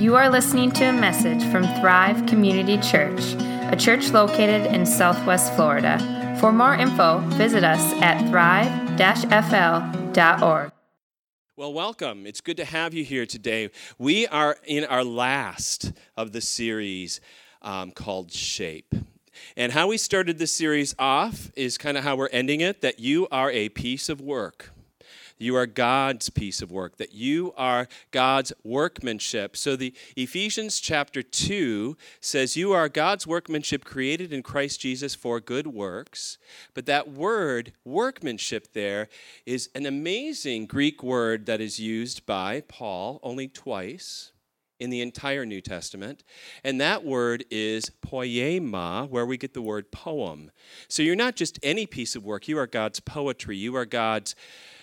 You are listening to a message from Thrive Community Church, a church located in Southwest Florida. For more info, visit us at thrive-fl.org. Well, welcome. It's good to have you here today. We are in our last of the series called Shape. And how we started this series off is kind of how we're ending it, that you are a piece of work. You are God's piece of work, that you are God's workmanship. So the Ephesians chapter 2 says you are God's workmanship created in Christ Jesus for good works. But that word, workmanship there, is an amazing Greek word that is used by Paul only twice in the entire New Testament. And that word is poema, where we get the word poem. So you're not just any piece of work. You are God's poetry. You are God's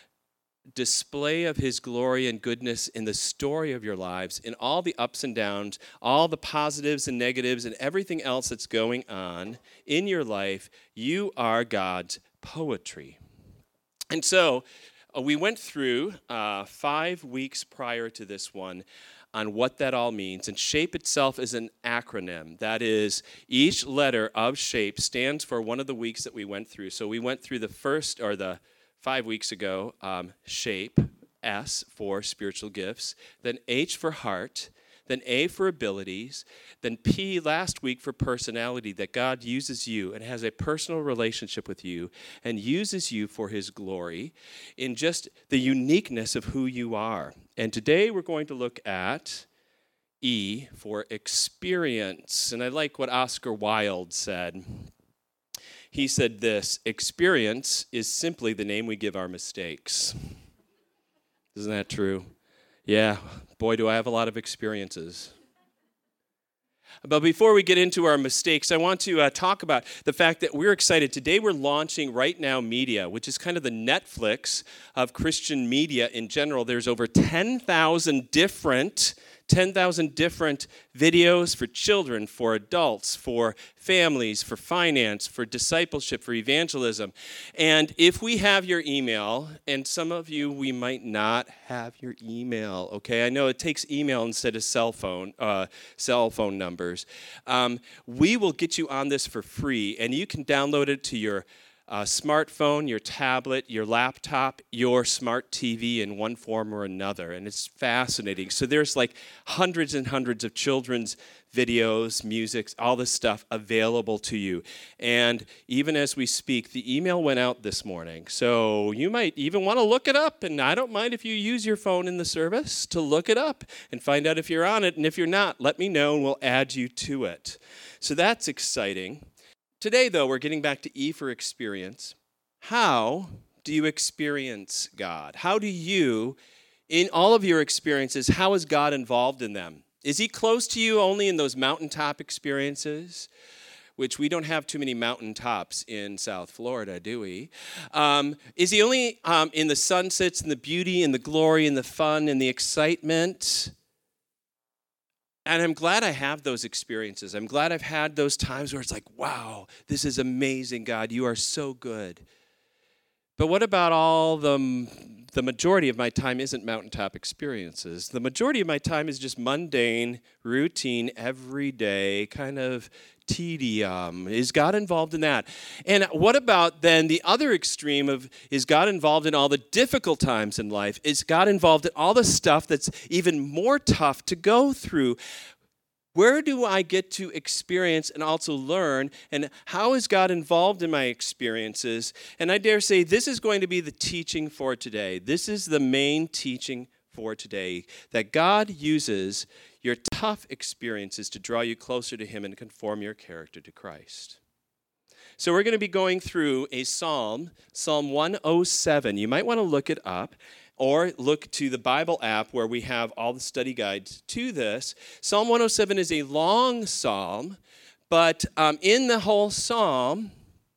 display of his glory and goodness in the story of your lives, in all the ups and downs, all the positives and negatives and everything else that's going on in your life. You are God's poetry. And so we went through 5 weeks prior to this one on what that all means. And SHAPE itself is an acronym. That is, each letter of SHAPE stands for one of the weeks that we went through. So we went through the 5 weeks ago, SHAPE, S for spiritual gifts, then H for heart, then A for abilities, then P last week for personality, that God uses you and has a personal relationship with you and uses you for his glory in just the uniqueness of who you are. And today we're going to look at E for experience. And I like what Oscar Wilde said. He said this: experience is simply the name we give our mistakes. Isn't that true? Yeah, boy, do I have a lot of experiences. But before we get into our mistakes, I want to talk about the fact that we're excited. Today we're launching Right Now Media, which is kind of the Netflix of Christian media in general. There's over 10,000 different videos for children, for adults, for families, for finance, for discipleship, for evangelism. And if we have your email, and some of you, we might not have your email, okay? I know it takes email instead of cell phone numbers. We will get you on this for free, and you can download it to your smartphone, your tablet, your laptop, your smart TV in one form or another. And it's fascinating. So there's like hundreds and hundreds of children's videos, music, all this stuff available to you. And even as we speak, the email went out this morning. So you might even want to look it up. And I don't mind if you use your phone in the service to look it up and find out if you're on it. And if you're not, let me know and we'll add you to it. So that's exciting. Today, though, we're getting back to E for experience. How do you experience God? How do you, in all of your experiences, how is God involved in them? Is he close to you only in those mountaintop experiences, which we don't have too many mountaintops in South Florida, do we? Is he only in the sunsets and the beauty and the glory and the fun and the excitement? And I'm glad I have those experiences. I'm glad I've had those times where it's like, wow, this is amazing, God. You are so good. But what about all the majority of my time isn't mountaintop experiences? The majority of my time is just mundane, routine, everyday kind of tedium. Is God involved in that? And what about then the other extreme of, is God involved in all the difficult times in life? Is God involved in all the stuff that's even more tough to go through? Where do I get to experience and also learn? And how is God involved in my experiences? And I dare say this is going to be the teaching for today. This is the main teaching for today, that God uses your tough experiences to draw you closer to him and conform your character to Christ. So we're going to be going through a Psalm 107. You might want to look it up or look to the Bible app where we have all the study guides to this. Psalm 107 is a long psalm, but in the whole psalm,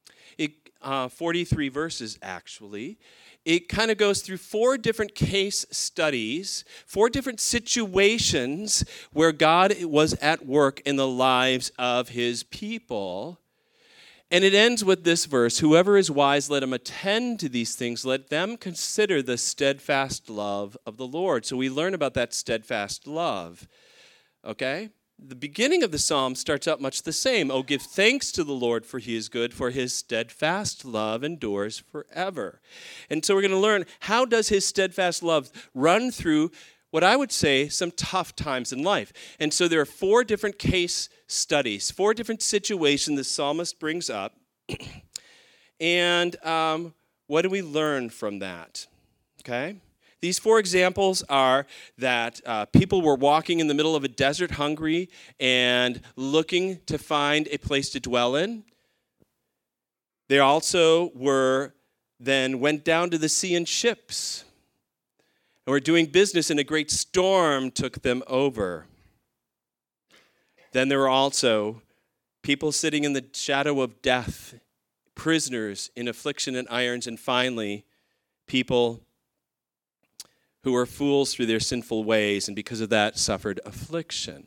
43 verses actually, it kind of goes through 4 different case studies, 4 different situations where God was at work in the lives of his people. And it ends with this verse: whoever is wise, let him attend to these things. Let them consider the steadfast love of the Lord. So we learn about that steadfast love. okay? The beginning of the psalm starts out much the same. Oh, give thanks to the Lord, for he is good, for his steadfast love endures forever. And so we're going to learn, how does his steadfast love run through what I would say some tough times in life? And so there are 4 different case studies, 4 different situations the psalmist brings up. And what do we learn from that? Okay? These 4 examples are that people were walking in the middle of a desert hungry and looking to find a place to dwell in. They also went down to the sea in ships and were doing business, and a great storm took them over. Then there were also people sitting in the shadow of death, prisoners in affliction and irons, and finally, people who were fools through their sinful ways, and because of that suffered affliction.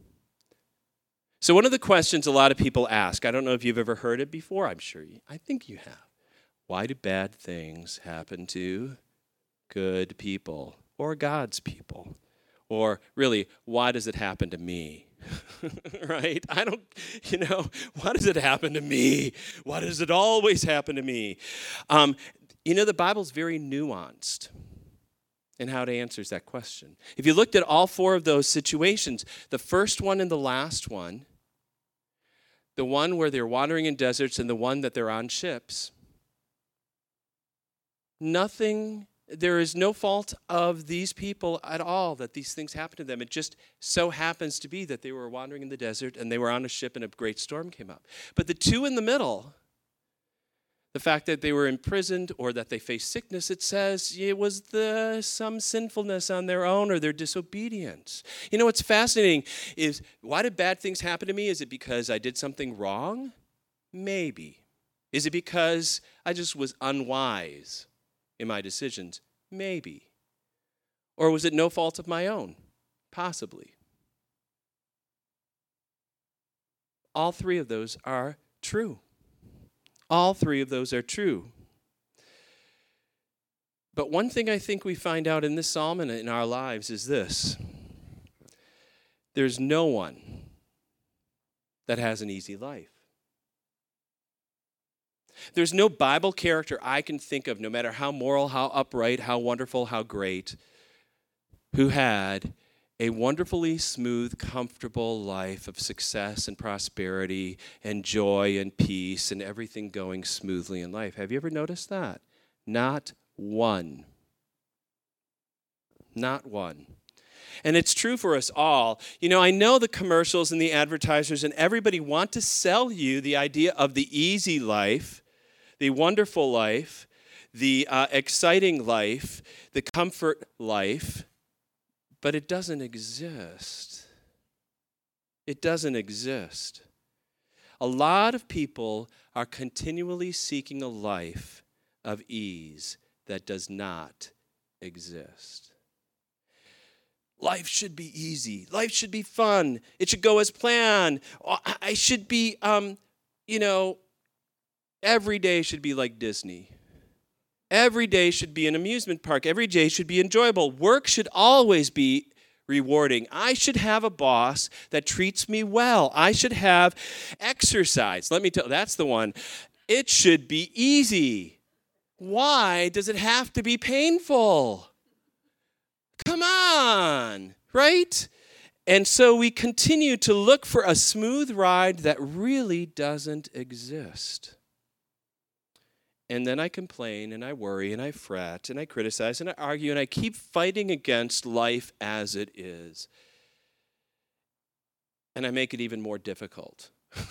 So one of the questions a lot of people ask, I don't know if you've ever heard it before, I think you have. Why do bad things happen to good people or God's people? Or really, why does it happen to me? Right? Why does it happen to me? Why does it always happen to me? The Bible's very nuanced in how it answers that question. If you looked at all 4 of those situations, the first one and the last one, the one where they're wandering in deserts and the one that they're on ships, there is no fault of these people at all that these things happen to them. It just so happens to be that they were wandering in the desert and they were on a ship and a great storm came up. But the 2 in the middle, the fact that they were imprisoned or that they faced sickness, it says it was some sinfulness on their own or their disobedience. What's fascinating is, why did bad things happen to me? Is it because I did something wrong? Maybe. Is it because I just was unwise in my decisions? Maybe. Or was it no fault of my own? Possibly. All 3 of those are true. All 3 of those are true. But one thing I think we find out in this psalm and in our lives is this. There's no one that has an easy life. There's no Bible character I can think of, no matter how moral, how upright, how wonderful, how great, who had a wonderfully smooth, comfortable life of success and prosperity and joy and peace and everything going smoothly in life. Have you ever noticed that? Not one. Not one. And it's true for us all. I know the commercials and the advertisers and everybody want to sell you the idea of the easy life, the wonderful life, the exciting life, the comfort life. But it doesn't exist. It doesn't exist. A lot of people are continually seeking a life of ease that does not exist. Life should be easy. Life should be fun. It should go as planned. I should be, every day should be like Disney. Every day should be an amusement park. Every day should be enjoyable. Work should always be rewarding. I should have a boss that treats me well. I should have exercise. Let me tell you, that's the one. It should be easy. Why does it have to be painful? Come on, right? And so we continue to look for a smooth ride that really doesn't exist. And then I complain, and I worry, and I fret, and I criticize, and I argue, and I keep fighting against life as it is. And I make it even more difficult.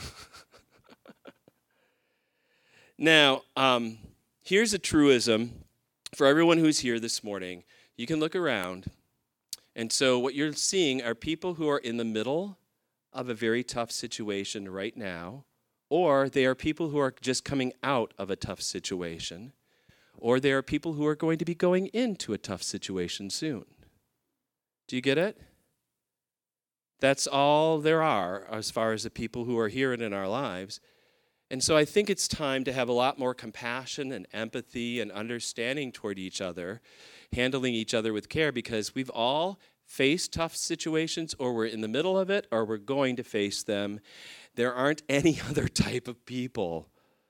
Now, here's a truism for everyone who's here this morning. You can look around. And so what you're seeing are people who are in the middle of a very tough situation right now, or they are people who are just coming out of a tough situation, or they are people who are going to be going into a tough situation soon. Do you get it? That's all there are as far as the people who are here and in our lives. And so I think it's time to have a lot more compassion and empathy and understanding toward each other, handling each other with care, because we've all face tough situations, or we're in the middle of it, or we're going to face them. There aren't any other type of people.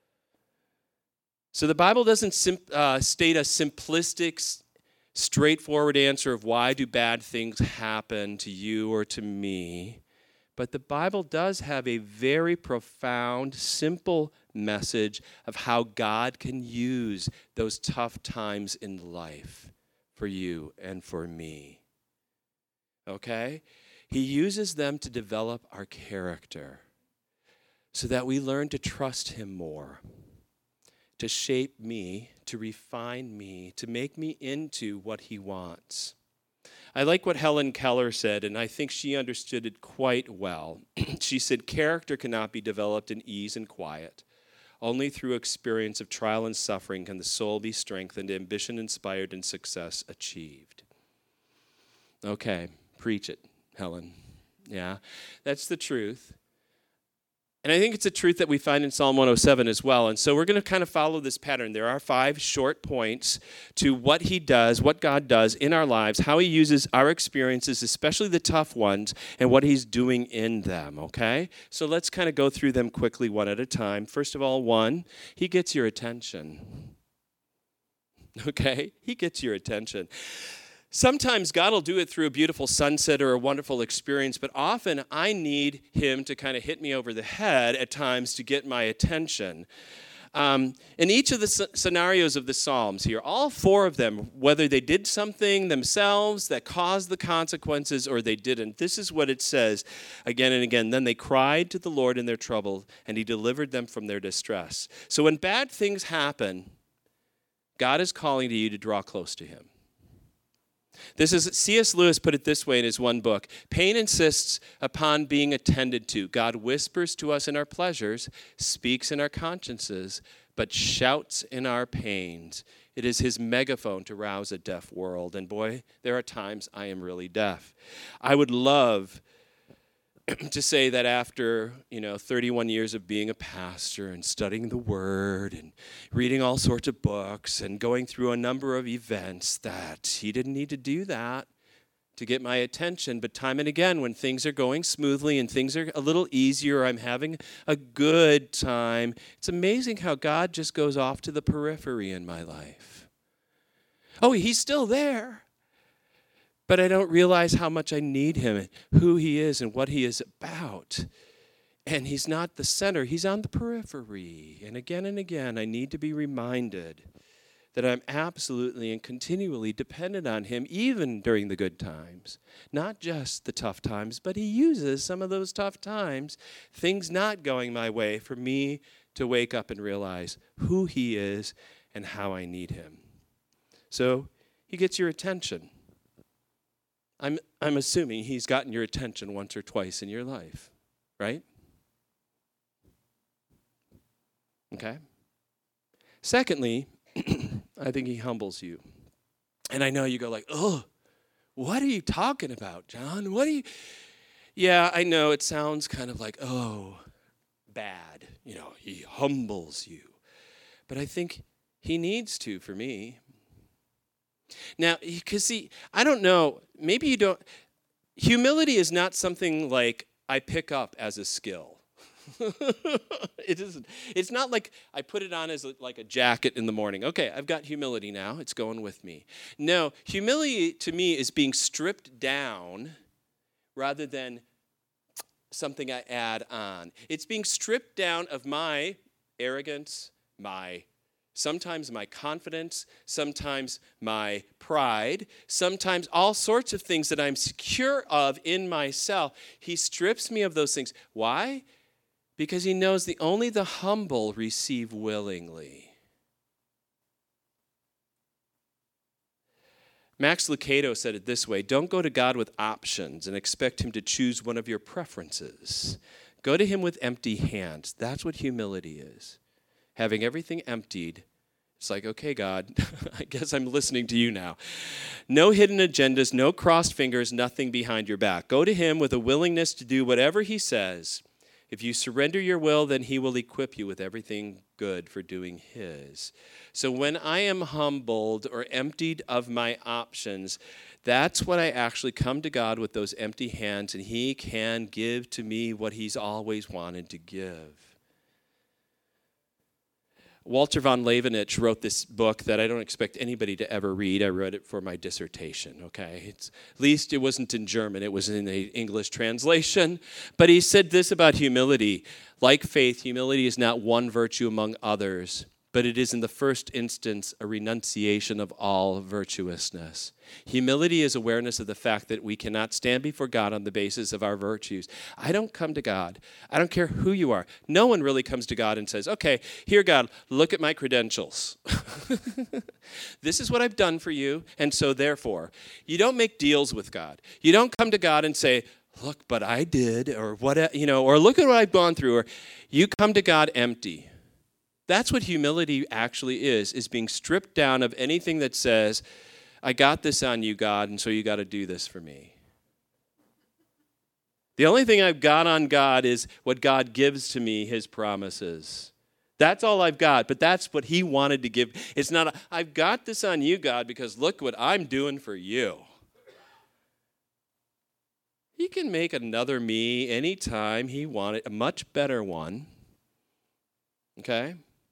So the Bible doesn't state a simplistic, straightforward answer of why do bad things happen to you or to me. But the Bible does have a very profound, simple message of how God can use those tough times in life for you and for me. Okay? He uses them to develop our character so that we learn to trust him more, to shape me, to refine me, to make me into what he wants. I like what Helen Keller said, and I think she understood it quite well. She said, character cannot be developed in ease and quiet. Only through experience of trial and suffering can the soul be strengthened, ambition inspired, and success achieved. Okay, preach it, Helen. Yeah, that's the truth. And I think it's a truth that we find in Psalm 107 as well. And so we're going to kind of follow this pattern. There are 5 short points to what he does, what God does in our lives, how he uses our experiences, especially the tough ones, and what he's doing in them, okay? So let's kind of go through them quickly one at a time. First of all, 1, he gets your attention. Okay? He gets your attention. Sometimes God will do it through a beautiful sunset or a wonderful experience, but often I need him to kind of hit me over the head at times to get my attention. In each of the scenarios of the Psalms here, all 4 of them, whether they did something themselves that caused the consequences or they didn't, this is what it says again and again. Then they cried to the Lord in their trouble, and he delivered them from their distress. So when bad things happen, God is calling to you to draw close to him. This is, C.S. Lewis put it this way in his one book: pain insists upon being attended to. God whispers to us in our pleasures, speaks in our consciences, but shouts in our pains. It is his megaphone to rouse a deaf world. And boy, there are times I am really deaf. I would love to say that after, 31 years of being a pastor and studying the Word and reading all sorts of books and going through a number of events, that he didn't need to do that to get my attention. But time and again, when things are going smoothly and things are a little easier, I'm having a good time, it's amazing how God just goes off to the periphery in my life. Oh, he's still there. But I don't realize how much I need him and who he is and what he is about. And he's not the center. He's on the periphery. And again, I need to be reminded that I'm absolutely and continually dependent on him, even during the good times. Not just the tough times, but he uses some of those tough times, things not going my way, for me to wake up and realize who he is and how I need him. So he gets your attention. I'm assuming he's gotten your attention once or twice in your life, right? Okay. Secondly, I think he humbles you. And I know you go like, oh, what are you talking about, John? Yeah, I know it sounds kind of like, oh, bad. He humbles you. But I think he needs to for me. Now, because see, I don't know, maybe you don't, humility is not something like I pick up as a skill. It isn't. It's not like I put it on as like a jacket in the morning. Okay, I've got humility now, it's going with me. No, humility to me is being stripped down rather than something I add on. It's being stripped down of my arrogance, sometimes my confidence, sometimes my pride, sometimes all sorts of things that I'm secure of in myself. He strips me of those things. Why? Because he knows only the humble receive willingly. Max Lucado said it this way: don't go to God with options and expect him to choose one of your preferences. Go to him with empty hands. That's what humility is. Having everything emptied, it's like, okay, God, I guess I'm listening to you now. No hidden agendas, no crossed fingers, nothing behind your back. Go to him with a willingness to do whatever he says, If you surrender your will, then he will equip you with everything good for doing his. So when I am humbled or emptied of my options, that's when I actually come to God with those empty hands, and he can give to me what he's always wanted to give. Walter von Levenich wrote this book that I don't expect anybody to ever read. I read it for my dissertation, okay? At least it wasn't in German. It was in the English translation. But he said this about humility. Like faith, humility is not one virtue among others, but it is in the first instance a renunciation of all virtuousness. Humility is awareness of the fact that we cannot stand before God on the basis of our virtues. I don't come to God. I don't care who you are. No one really comes to God and says, okay, here, God, look at my credentials. This is what I've done for you, and so therefore, you don't make deals with God. You don't come to God and say, look, but I did, or what, or look at what I've gone through, or you come to God empty. That's what humility actually is being stripped down of anything that says, I got this on you, God, and so you got to do this for me. The only thing I've got on God is what God gives to me, his promises. That's all I've got, but that's what he wanted to give. It's not, I've got this on you, God, because look what I'm doing for you. He can make another me anytime he wanted, a much better one. Okay?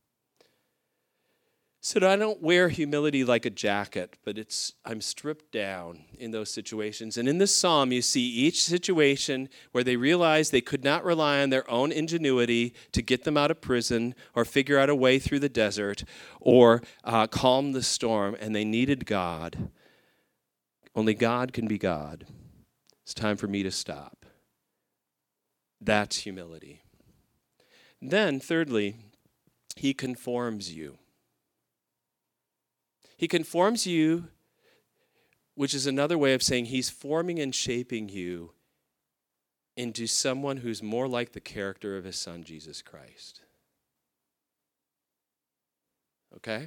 So I don't wear humility like a jacket, but I'm stripped down in those situations. And in this psalm, you see each situation where they realized they could not rely on their own ingenuity to get them out of prison or figure out a way through the desert or calm the storm, and they needed God. Only God can be God. It's time for me to stop. That's humility. Then, thirdly, he conforms you. He conforms you, which is another way of saying he's forming and shaping you into someone who's more like the character of his son, Jesus Christ. Okay?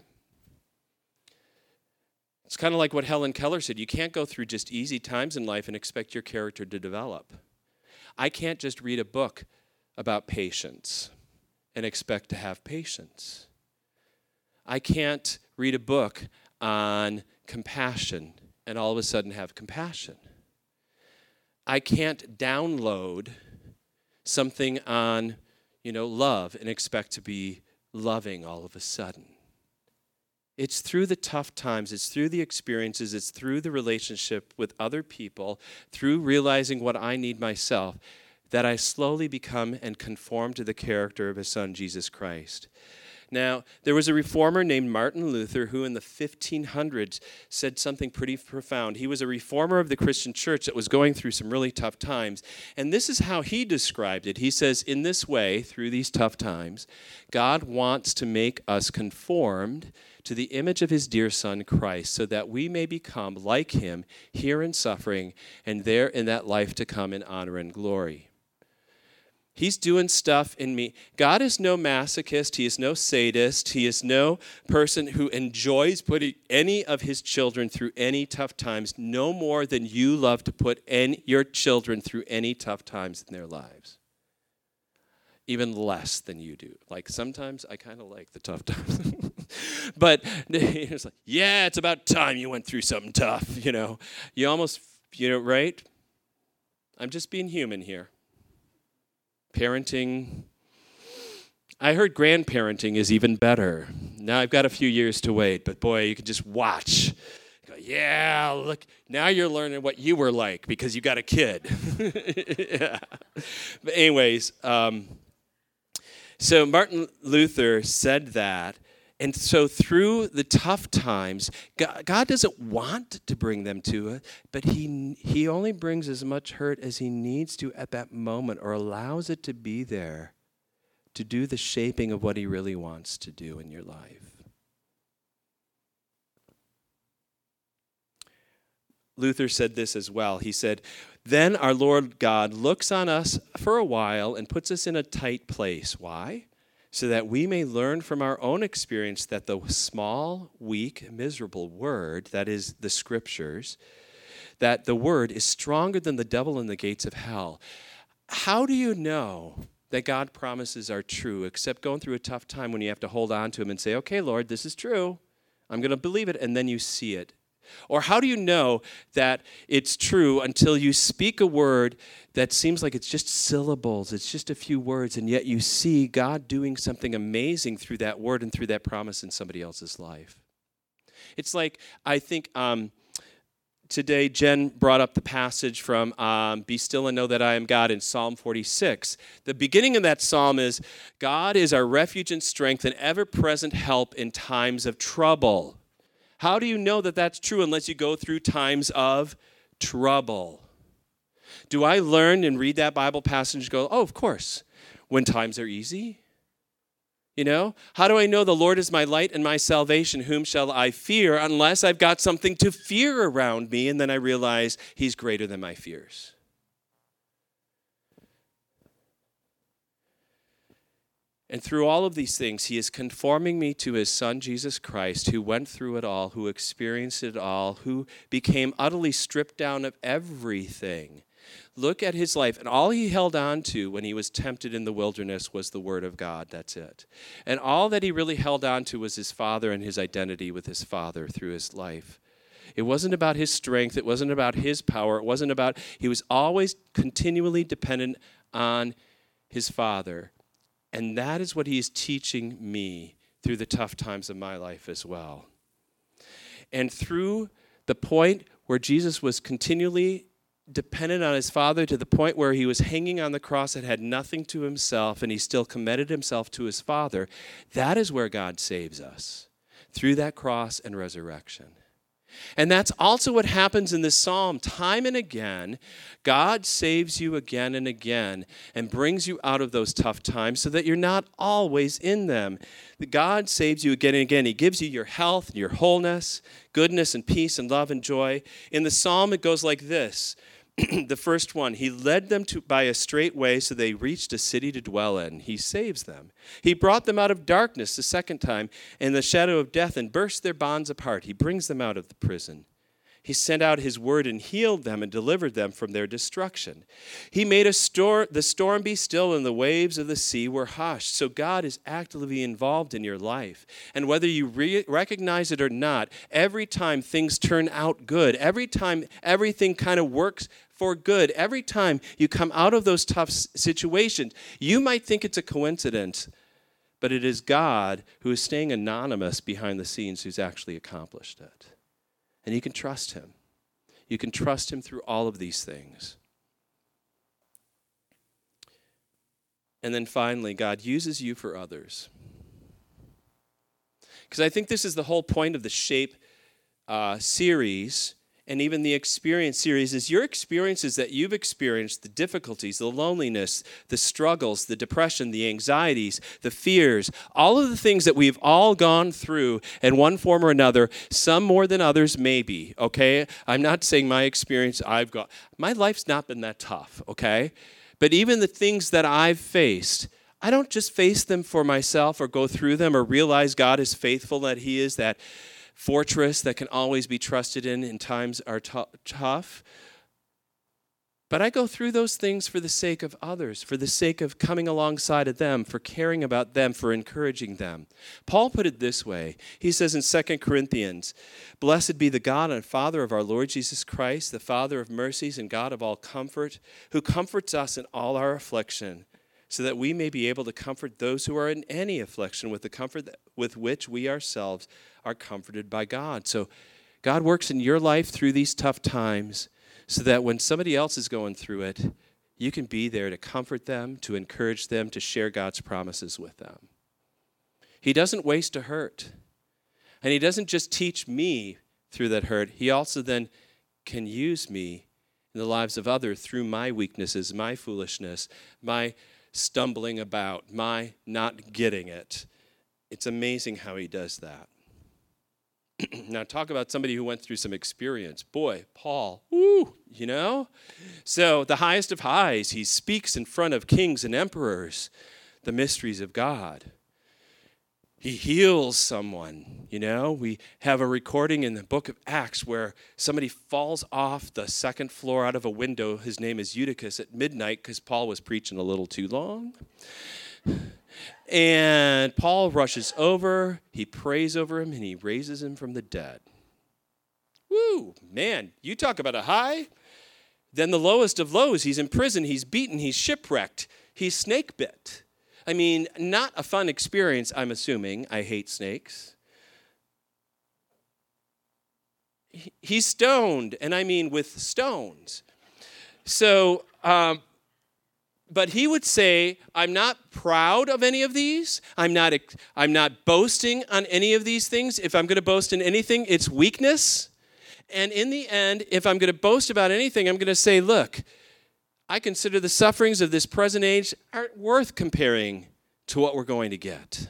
It's kind of like what Helen Keller said. You can't go through just easy times in life and expect your character to develop. I can't just read a book about patience and expect to have patience. I can't read a book on compassion and all of a sudden have compassion. I can't download something on, love and expect to be loving all of a sudden. It's through the tough times, it's through the experiences, it's through the relationship with other people, through realizing what I need myself, that I slowly become and conform to the character of his son, Jesus Christ. Now, there was a reformer named Martin Luther who in the 1500s said something pretty profound. He was a reformer of the Christian church that was going through some really tough times. And this is how he described it. He says, in this way, through these tough times, God wants to make us conformed to the image of his dear son, Christ, so that we may become like him here in suffering and there in that life to come in honor and glory. He's doing stuff in me. God is no masochist. He is no sadist. He is no person who enjoys putting any of his children through any tough times, no more than you love to put your children through any tough times in their lives. Even less than you do. Like sometimes I kind of like the tough times. But it's like, yeah, it's about time you went through something tough, You almost, right? I'm just being human here. Parenting, I heard grandparenting is even better. Now I've got a few years to wait, but boy, you can just watch. Go, yeah, look, now you're learning what you were like because you got a kid. Yeah. But anyways, so Martin Luther said that, and so through the tough times, God doesn't want to bring them to it, but he only brings as much hurt as he needs to at that moment or allows it to be there to do the shaping of what he really wants to do in your life. Luther said this as well. He said, then our Lord God looks on us for a while and puts us in a tight place. Why? So that we may learn from our own experience that the small, weak, miserable word, that is the scriptures, that the word is stronger than the devil in the gates of hell. How do you know that God promises are true, except going through a tough time when you have to hold on to them and say, okay, Lord, this is true. I'm going to believe it, and then you see it. Or how do you know that it's true until you speak a word that seems like it's just syllables, it's just a few words, and yet you see God doing something amazing through that word and through that promise in somebody else's life? It's like, I think today Jen brought up the passage from Be Still and Know That I Am God in Psalm 46. The beginning of that psalm is, God is our refuge and strength and ever-present help in times of trouble. How do you know that that's true unless you go through times of trouble? Do I learn and read that Bible passage and go, oh, of course, when times are easy? You know, how do I know the Lord is my light and my salvation? Whom shall I fear? Unless I've got something to fear around me, and then I realize he's greater than my fears. And through all of these things, he is conforming me to his son, Jesus Christ, who went through it all, who experienced it all, who became utterly stripped down of everything. Look at his life. And all he held on to when he was tempted in the wilderness was the word of God. That's it. And all that he really held on to was his Father and his identity with his Father through his life. It wasn't about his strength. It wasn't about his power. It wasn't about, he was always continually dependent on his Father. And that is what he is teaching me through the tough times of my life as well. And through the point where Jesus was continually dependent on his Father to the point where he was hanging on the cross and had nothing to himself, and he still committed himself to his Father, that is where God saves us, through that cross and resurrection. And that's also what happens in this psalm. Time and again, God saves you again and again and brings you out of those tough times so that you're not always in them. God saves you again and again. He gives you your health and your wholeness, goodness and peace and love and joy. In the psalm, it goes like this. The first one, he led them by a straight way so they reached a city to dwell in. He saves them. He brought them out of darkness the second time in the shadow of death and burst their bonds apart. He brings them out of the prison. He sent out his word and healed them and delivered them from their destruction. He made the storm be still and the waves of the sea were hushed. So God is actively involved in your life. And whether you recognize it or not, every time things turn out good, every time everything kind of works for good, every time you come out of those tough situations, you might think it's a coincidence, but it is God who is staying anonymous behind the scenes who's actually accomplished it. And you can trust him. You can trust him through all of these things. And then finally, God uses you for others. Because I think this is the whole point of the Shape series, and even the Experience series, is your experiences that you've experienced, the difficulties, the loneliness, the struggles, the depression, the anxieties, the fears, all of the things that we've all gone through in one form or another, some more than others maybe, okay? I'm not saying my experience my life's not been that tough, okay? But even the things that I've faced, I don't just face them for myself or go through them or realize God is faithful, that he is that fortress that can always be trusted in times are tough. But I go through those things for the sake of others, for the sake of coming alongside of them, for caring about them, for encouraging them. Paul put it this way. He says in 2 Corinthians, "Blessed be the God and Father of our Lord Jesus Christ, the Father of mercies and God of all comfort, who comforts us in all our affliction, so that we may be able to comfort those who are in any affliction with the comfort with which we ourselves are comforted by God." So God works in your life through these tough times so that when somebody else is going through it, you can be there to comfort them, to encourage them, to share God's promises with them. He doesn't waste a hurt. And he doesn't just teach me through that hurt. He also then can use me in the lives of others through my weaknesses, my foolishness, my stumbling about, my not getting it. It's amazing how he does that. Now, talk about somebody who went through some experience. Boy, Paul, woo, you know? So, the highest of highs, he speaks in front of kings and emperors the mysteries of God. He heals someone, We have a recording in the book of Acts where somebody falls off the second floor out of a window. His name is Eutychus at midnight because Paul was preaching a little too long. And Paul rushes over, he prays over him, and he raises him from the dead. Woo, man, you talk about a high. Then the lowest of lows, he's in prison, he's beaten, he's shipwrecked, he's snake bit. I mean, not a fun experience, I'm assuming. I hate snakes. He's stoned, and I mean with stones. So, but he would say, I'm not proud of any of these. I'm not boasting on any of these things. If I'm going to boast in anything, it's weakness. And in the end, if I'm going to boast about anything, I'm going to say, look, I consider the sufferings of this present age aren't worth comparing to what we're going to get.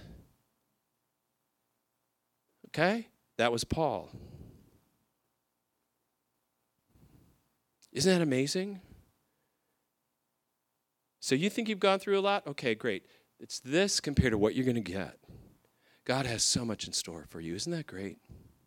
Okay? That was Paul. Isn't that amazing? So you think you've gone through a lot? Okay, great. It's this compared to what you're going to get. God has so much in store for you. Isn't that great?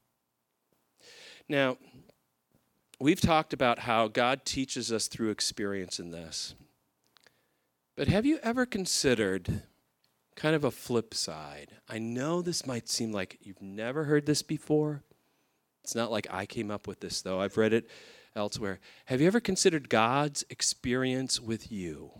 Now, we've talked about how God teaches us through experience in this. But have you ever considered kind of a flip side? I know this might seem like you've never heard this before. It's not like I came up with this, though. I've read it elsewhere. Have you ever considered God's experience with you?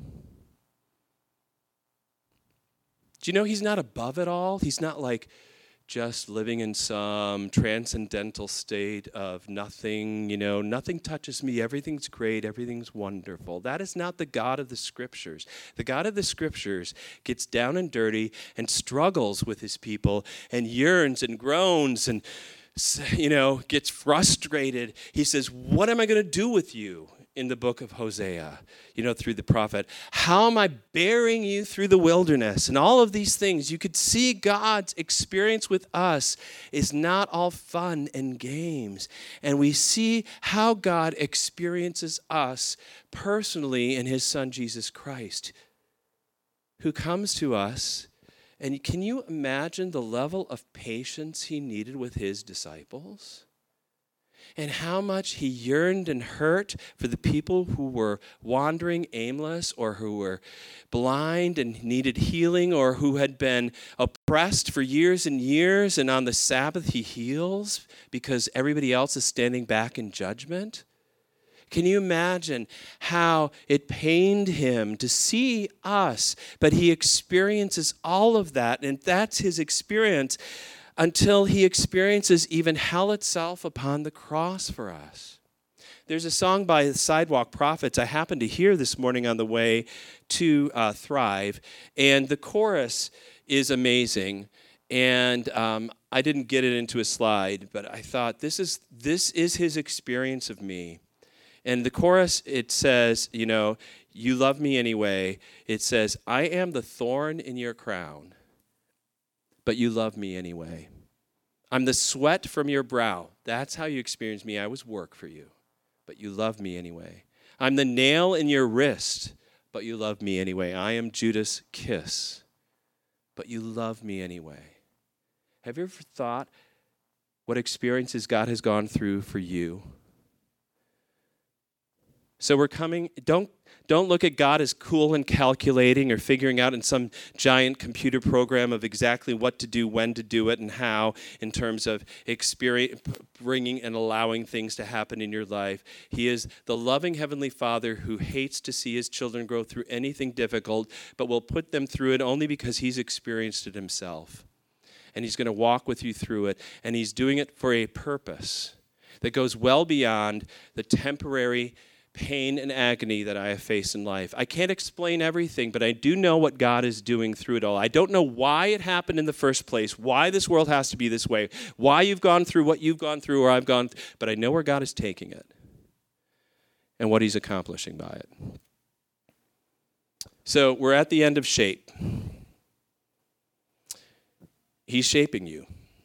Do you know he's not above it all? He's not like just living in some transcendental state of nothing, nothing touches me, everything's great, everything's wonderful. That is not the God of the Scriptures. The God of the Scriptures gets down and dirty and struggles with his people and yearns and groans and, gets frustrated. He says, what am I going to do with you? In the book of Hosea, through the prophet. How am I bearing you through the wilderness? And all of these things, you could see God's experience with us is not all fun and games. And we see how God experiences us personally in his son, Jesus Christ, who comes to us. And can you imagine the level of patience he needed with his disciples? And how much he yearned and hurt for the people who were wandering aimless or who were blind and needed healing or who had been oppressed for years and years, and on the Sabbath he heals because everybody else is standing back in judgment. Can you imagine how it pained him to see us? But he experiences all of that, and that's his experience until he experiences even hell itself upon the cross for us. There's a song by the Sidewalk Prophets I happened to hear this morning on the way to Thrive, and the chorus is amazing. And I didn't get it into a slide, but I thought this is his experience of me. And the chorus, it says, you love me anyway. It says, I am the thorn in your crown, but you love me anyway. I'm the sweat from your brow. That's how you experience me. I was work for you, but you love me anyway. I'm the nail in your wrist, but you love me anyway. I am Judas' kiss, but you love me anyway. Have you ever thought what experiences God has gone through for you? So we're coming, don't look at God as cool and calculating or figuring out in some giant computer program of exactly what to do, when to do it, and how in terms of bringing and allowing things to happen in your life. He is the loving Heavenly Father who hates to see his children go through anything difficult, but will put them through it only because he's experienced it himself. And he's going to walk with you through it, and he's doing it for a purpose that goes well beyond the temporary pain and agony that I have faced in life. I can't explain everything, but I do know what God is doing through it all. I don't know why it happened in the first place, why this world has to be this way, why you've gone through what you've gone through or I've gone through, but I know where God is taking it and what he's accomplishing by it. So we're at the end of shape. He's shaping you.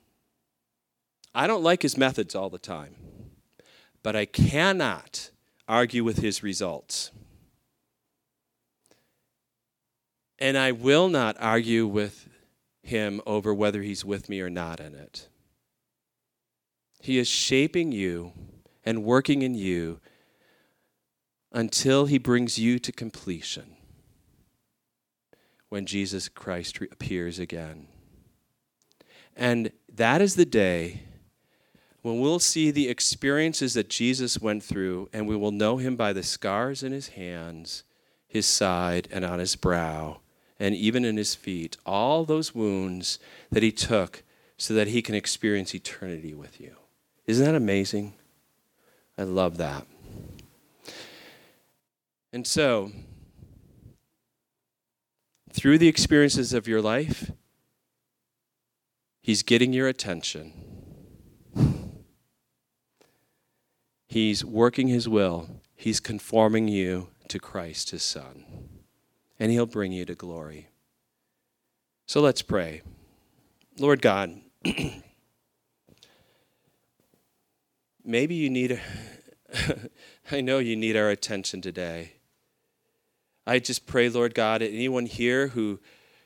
I don't like his methods all the time, but I cannot argue with his results. And I will not argue with him over whether he's with me or not in it. He is shaping you and working in you until he brings you to completion when Jesus Christ appears again. And that is the day when we'll see the experiences that Jesus went through, and we will know him by the scars in his hands, his side, and on his brow, and even in his feet, all those wounds that he took so that he can experience eternity with you. Isn't that amazing? I love that. And so, through the experiences of your life, he's getting your attention. He's working his will. He's conforming you to Christ, his Son. And he'll bring you to glory. So let's pray. Lord God, maybe you need, I know you need our attention today. I just pray, Lord God, anyone here who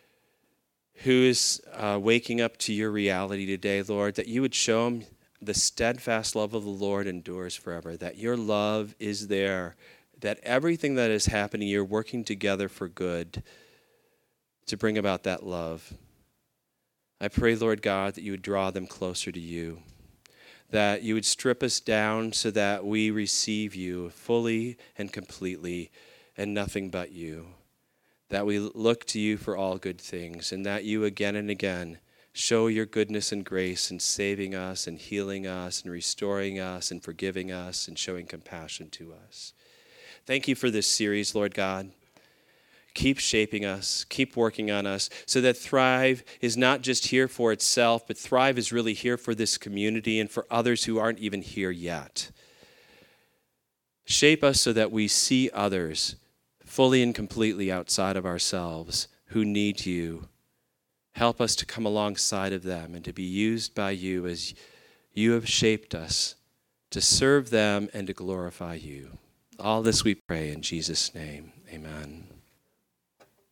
is waking up to your reality today, Lord, that you would show them the steadfast love of the Lord endures forever, that your love is there, that everything that is happening, you're working together for good to bring about that love. I pray, Lord God, that you would draw them closer to you, that you would strip us down so that we receive you fully and completely and nothing but you, that we look to you for all good things, and that you again and again show your goodness and grace in saving us and healing us and restoring us and forgiving us and showing compassion to us. Thank you for this series, Lord God. Keep shaping us, keep working on us so that Thrive is not just here for itself, but Thrive is really here for this community and for others who aren't even here yet. Shape us so that we see others fully and completely outside of ourselves who need you. Help us to come alongside of them and to be used by you as you have shaped us to serve them and to glorify you. All this we pray in Jesus' name. Amen.